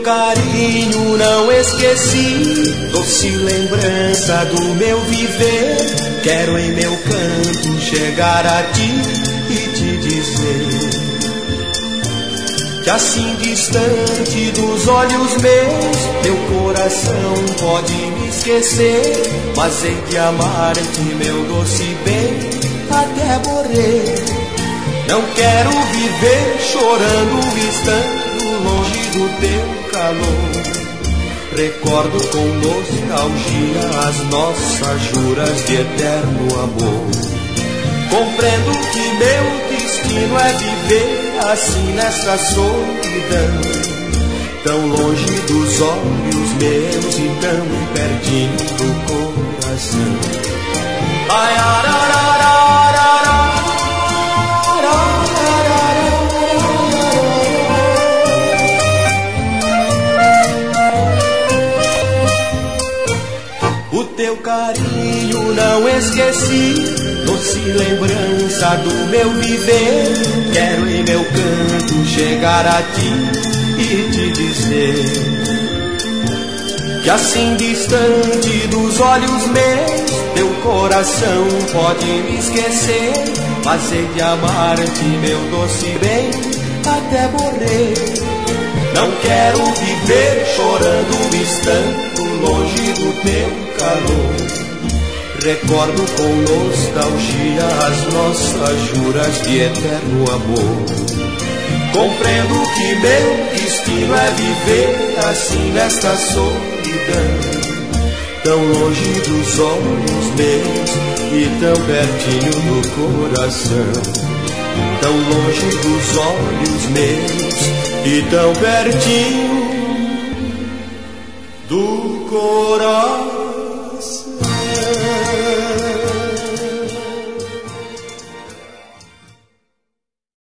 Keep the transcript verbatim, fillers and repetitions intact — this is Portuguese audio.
carinho não esqueci, doce lembrança do meu viver. Quero em meu canto chegar a ti e te dizer que assim distante dos olhos meus, teu coração pode me esquecer, mas hei de amar-te, meu doce bem, até morrer. Não quero viver chorando, estando longe do teu calor. Recordo com nostalgia as nossas juras de eterno amor. Compreendo que meu destino é viver assim nessa solidão, tão longe dos olhos meus e tão pertinho do coração. Ai, ararararara. O teu carinho não esqueci, doce lembrança do meu viver. Quero em meu canto chegar a ti e te dizer que assim distante dos olhos meus, teu coração pode me esquecer, mas hei de amar-te, meu doce bem, até morrer. Não quero viver chorando, estando longe do teu calor. Recordo com nostalgia as nossas juras de eterno amor. Compreendo que meu destino é viver assim nesta solidão, tão longe dos olhos meus e tão pertinho do coração. Tão longe dos olhos meus e tão pertinho do coração.